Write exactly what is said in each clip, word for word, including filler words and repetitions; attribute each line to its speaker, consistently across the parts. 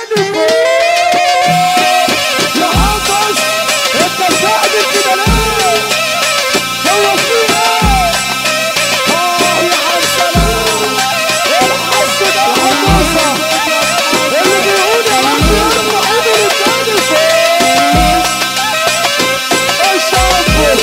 Speaker 1: تاني فوق. يا حافظ انت بتعمل كده ليه؟ هو في ايه؟ اه يا عم سلام الحظ ده حظوظة اللي بيقول يا رب يرفع ايده للتاني فوق. الشامبو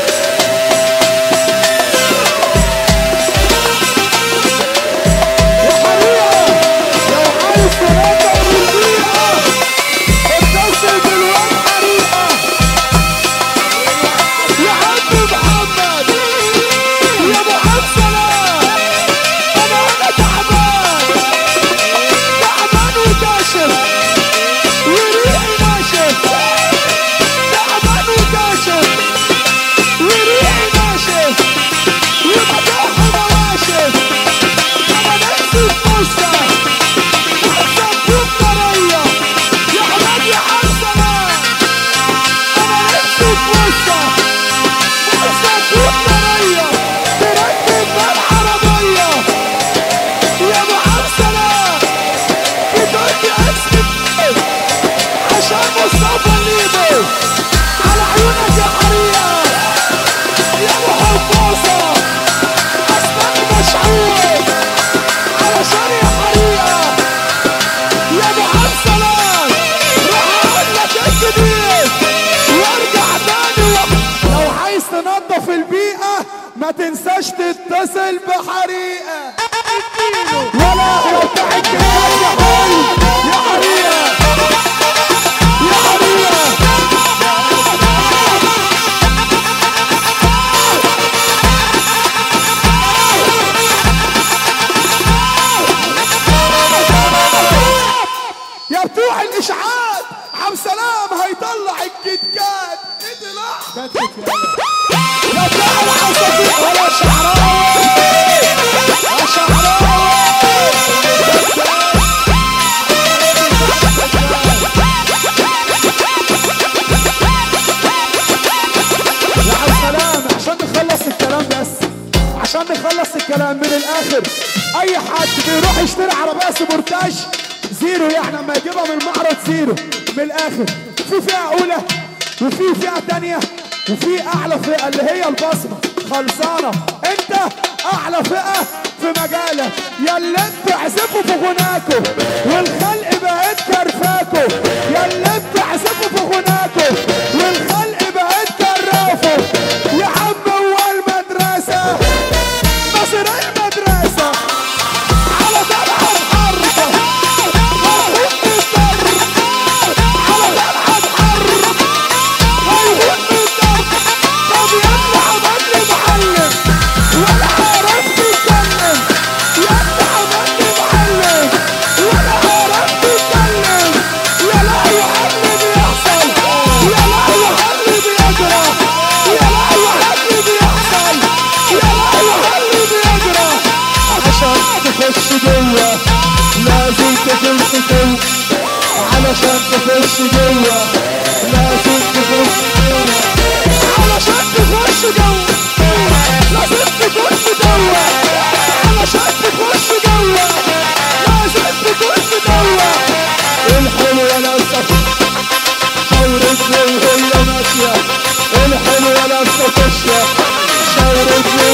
Speaker 1: ما تنساش تتصل بحريقة ولا لو تعبت يا حي يا حريقة يا حريقة. يا بتوع الإشعاعات عم سلام هيطلع الكيت كات اطلع يا بتوع العصافير ولا شعراوي يا شعراوي يا عم سلام عشان نخلص الكلام بس عشان نخلص الكلام من الآخر. أي حد بيروح يشتري عربية سبورتاج زيرو يعني لما يجيبها من المعرض زيرو من الآخر. في فئة أولى وفي فئة تانية وفي أعلى فئة اللي هي البصمة خلصانة. أنت أعلى فئة في مجالك ياللي انتوا اعزفوا في غناكوا والخلق بقت كرفاكوا ياللي انتوا اعزفوا في غناكوا والخلق بقت كرافوا. يا عم هو المدرسة مصر المدرسة على طلعة حرب هيهون الضرب على طلعة حرب هيهون الضرب. طب يلا عملني معلم ولا عرفت اتكلم يلا عملني معلم ولا عرفت اتكلم. يا لهوي على اللي بيحصل يا لهوي على اللي بيجرى يا لهوي على اللي بيحصل يا لهوي على اللي بيجرى. عشان تخش جوه لازم تخش جوه علشان تخش جوه لازم تخش جوه علشان تخش جوه لازم تخش جوه علشان تخش جوه لازم تخش جوه. الحلوة لسه شاورت لي وهي ماشية الحلوة لسه تشية شاورت لي